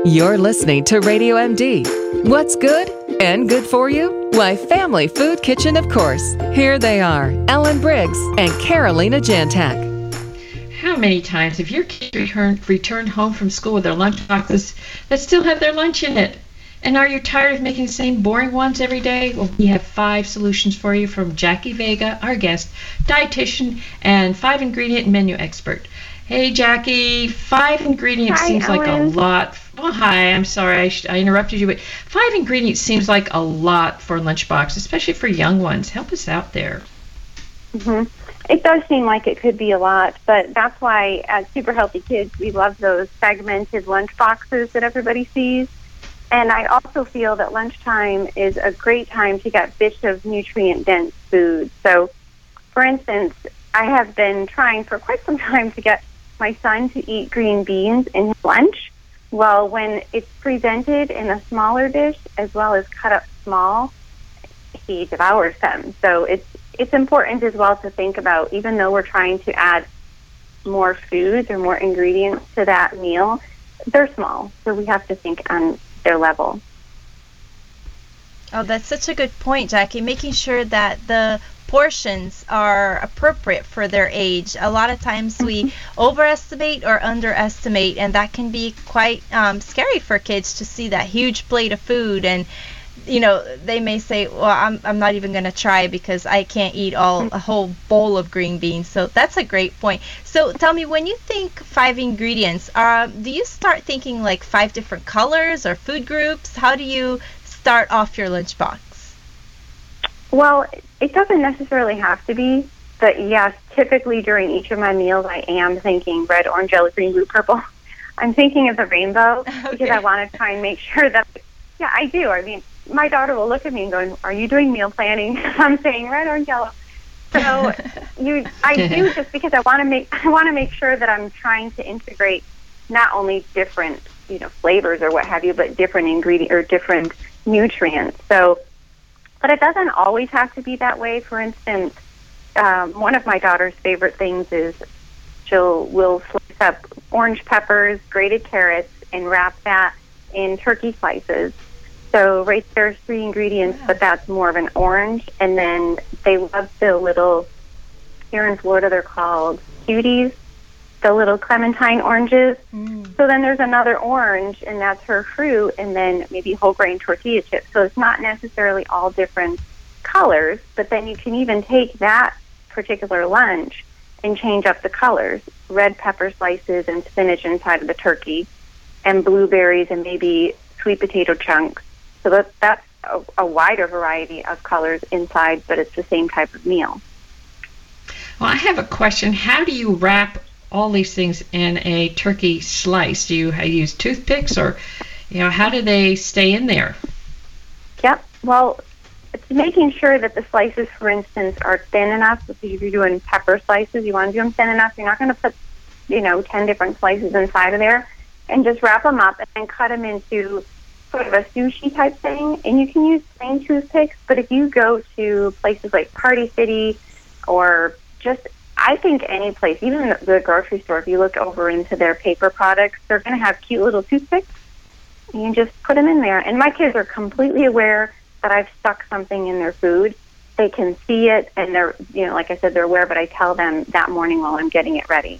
You're listening to Radio MD. What's good and good for you? Why, Family Food Kitchen, of course. Here they are, Ellen Briggs and Carolina Jantak. How many times have your kids returned home from school with their lunch boxes that still have their lunch in it? And are you tired of making the same boring ones every day? Well, we have 5 solutions for you from Jackie Vega, our guest, dietitian, and 5-ingredient menu expert. Hey, Jackie, 5 ingredients Hi, seems Ellen. like a lot. Oh, hi, I'm sorry I interrupted you, but 5 ingredients seems like a lot for a lunchbox, especially for young ones. Help us out there. Mm-hmm. It does seem like it could be a lot, but that's why as Super Healthy Kids, we love those segmented lunch boxes that everybody sees. And I also feel that lunchtime is a great time to get bits of nutrient-dense food. So, for instance, I have been trying for quite some time to get my son to eat green beans in his lunch. Well, when it's presented in a smaller dish as well as cut up small, he devours them. So it's important as well to think about, even though we're trying to add more foods or more ingredients to that meal, they're small. So we have to think on their level. Oh, that's such a good point, Jackie. Making sure that the portions are appropriate for their age. A lot of times we overestimate or underestimate, and that can be quite scary for kids to see that huge plate of food, and they may say, well, I'm not even going to try because I can't eat a whole bowl of green beans. So that's a great point. So tell me, when you think 5 ingredients, do you start thinking like 5 different colors or food groups? How do you start off your lunchbox? Well, it doesn't necessarily have to be, but yes, typically during each of my meals, I am thinking red, orange, yellow, green, blue, purple. I'm thinking of the rainbow because I want to try and make sure that, yeah, I do. I mean, my daughter will look at me and go, are you doing meal planning? I'm saying red, orange, yellow. So I do, just because I want to make sure that I'm trying to integrate not only different, flavors or what have you, but different ingredients or different nutrients. So, but it doesn't always have to be that way. For instance, one of my daughter's favorite things is will slice up orange peppers, grated carrots, and wrap that in turkey slices. So right there's 3 ingredients, but that's more of an orange. And then they love the little, here in Florida they're called cuties, the little clementine oranges. So then there's another orange, and that's her fruit, and then maybe whole grain tortilla chips. So it's not necessarily all different colors, but then you can even take that particular lunch and change up the colors. Red pepper slices and spinach inside of the turkey, and blueberries and maybe sweet potato chunks. So that's a wider variety of colors inside, but it's the same type of meal. Well, I have a question. How do you wrap all these things in a turkey slice? Do you use toothpicks, or how do they stay in there? Yep. Well, it's making sure that the slices, for instance, are thin enough. Because if you're doing pepper slices, you want to do them thin enough. You're not going to put 10 different slices inside of there, and just wrap them up and then cut them into sort of a sushi type thing. And you can use plain toothpicks, but if you go to places like Party City, or just, I think any place, even the grocery store, if you look over into their paper products, they're going to have cute little toothpicks. And you just put them in there. And my kids are completely aware that I've stuck something in their food. They can see it, and they're, like I said, they're aware, but I tell them that morning while I'm getting it ready.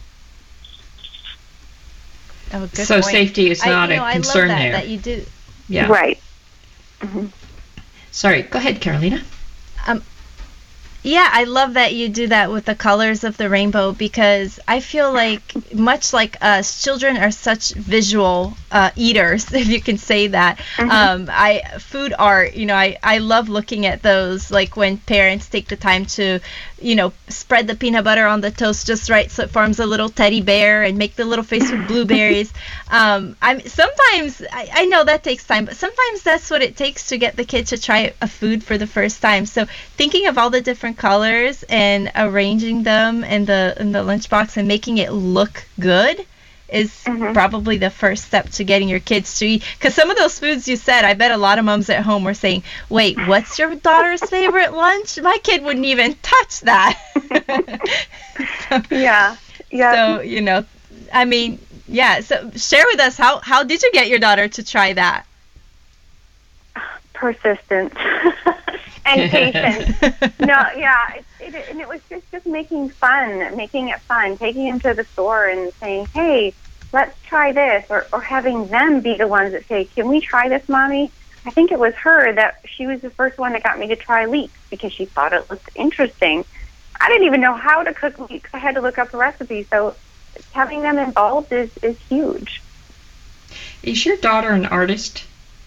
Oh, good so point. Safety is not a concern I love there. that you do. Yeah. Right. Mm-hmm. Sorry, go ahead, Carolina. Yeah, I love that you do that with the colors of the rainbow, because I feel like, much like us, children are such visual eaters, if you can say that. Food art, I love looking at those, like when parents take the time to, spread the peanut butter on the toast just right so it forms a little teddy bear, and make the little face with blueberries. Sometimes, I know that takes time, but sometimes that's what it takes to get the kid to try a food for the first time. So thinking of all the different colors and arranging them in the lunchbox and making it look good is probably the first step to getting your kids to eat. Because some of those foods you said, I bet a lot of moms at home were saying, wait, what's your daughter's favorite lunch? My kid wouldn't even touch that. Yeah. So, I mean, Yeah, so share with us, how did you get your daughter to try that? Persistence and patience. No, yeah, and it was just making it fun, taking him to the store and saying, hey, let's try this, or having them be the ones that say, can we try this, Mommy? I think it was her that she was the first one that got me to try leeks because she thought it looked interesting. I didn't even know how to cook leeks. I had to look up a recipe, so having them involved is huge. Is your daughter an artist?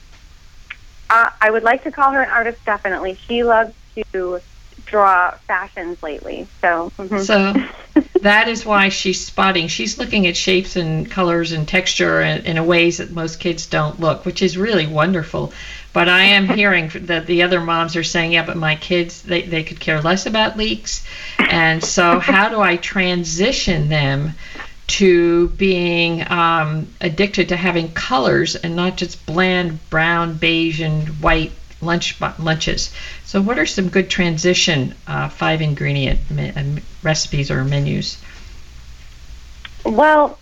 I would like to call her an artist, definitely. She loves to draw fashions lately. So that is why she's spotting. She's looking at shapes and colors and texture in a ways that most kids don't look, which is really wonderful. But I am hearing that the other moms are saying, yeah, but my kids, they could care less about leeks. And so how do I transition them to being addicted to having colors and not just bland brown, beige, and white lunches? So what are some good transition 5-ingredient recipes or menus? Well,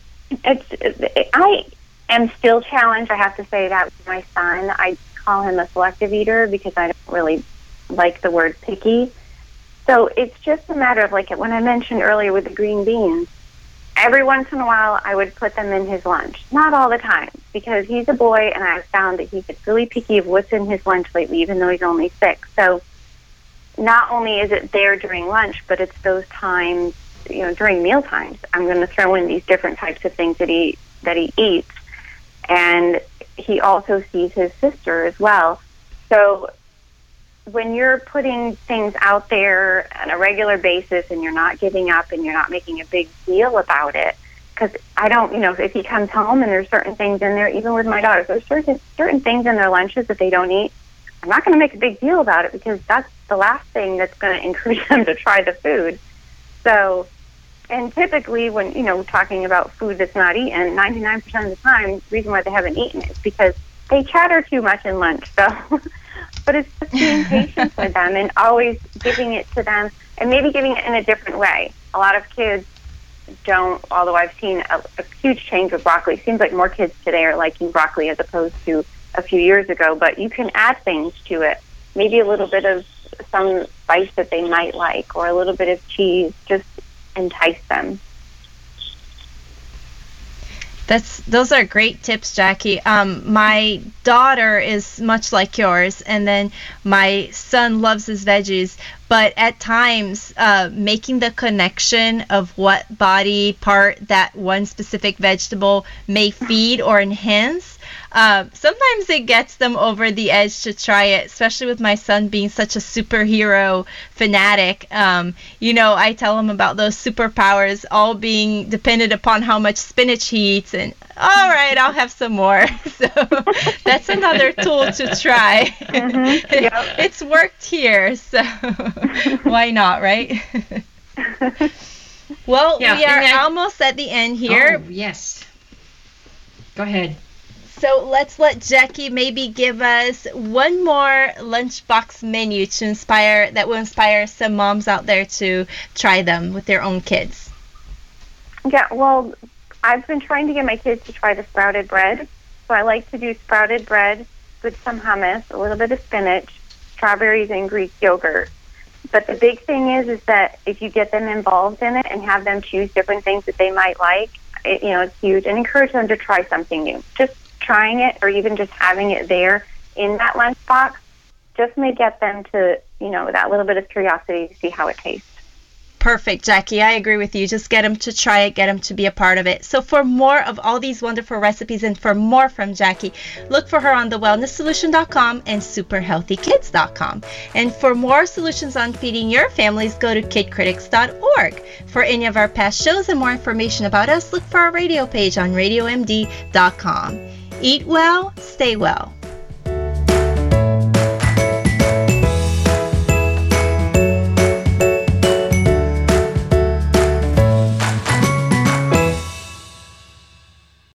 I am still challenged, I have to say that, with my son. I call him a selective eater because I don't really like the word picky. So it's just a matter of, like when I mentioned earlier with the green beans, every once in a while I would put them in his lunch. Not all the time, because he's a boy and I've found that he gets really picky of what's in his lunch lately, even though he's only 6. So not only is it there during lunch, but it's those times, during meal times, I'm going to throw in these different types of things that he eats. And he also sees his sister as well. So when you're putting things out there on a regular basis and you're not giving up and you're not making a big deal about it, because I don't, if he comes home and there's certain things in there, even with my daughters, there's certain things in their lunches that they don't eat, I'm not going to make a big deal about it because that's the last thing that's going to encourage them to try the food. So, and typically when, talking about food that's not eaten, 99% of the time, the reason why they haven't eaten it is because they chatter too much in lunch. So, but it's just being patient with them and always giving it to them and maybe giving it in a different way. A lot of kids don't, although I've seen a huge change with broccoli. It seems like more kids today are liking broccoli as opposed to a few years ago, but you can add things to it. Maybe a little bit of some spice that they might like or a little bit of cheese, just entice them. Those are great tips, Jackie. My daughter is much like yours, and then my son loves his veggies, but at times making the connection of what body part that one specific vegetable may feed or enhance, sometimes it gets them over the edge to try it, especially with my son being such a superhero fanatic. I tell him about those superpowers all being dependent upon how much spinach he eats, and all right, I'll have some more. So that's another tool to try. Mm-hmm. Yep. It's worked here, so why not, right? Well, yeah, we are almost at the end here. Oh, yes. Go ahead. So let's let Jackie maybe give us one more lunchbox menu that will inspire some moms out there to try them with their own kids. Yeah, well, I've been trying to get my kids to try the sprouted bread. So I like to do sprouted bread with some hummus, a little bit of spinach, strawberries, and Greek yogurt. But the big thing is that if you get them involved in it and have them choose different things that they might like, it's huge. And encourage them to try something new. Just trying it or even just having it there in that lunchbox just may get them to, that little bit of curiosity to see how it tastes. Perfect, Jackie. I agree with you. Just get them to try it, get them to be a part of it. So for more of all these wonderful recipes and for more from Jackie, look for her on thewellnesssolution.com and superhealthykids.com. And for more solutions on feeding your families, go to kidcritics.org. For any of our past shows and more information about us, look for our radio page on radiomd.com. Eat well, stay well.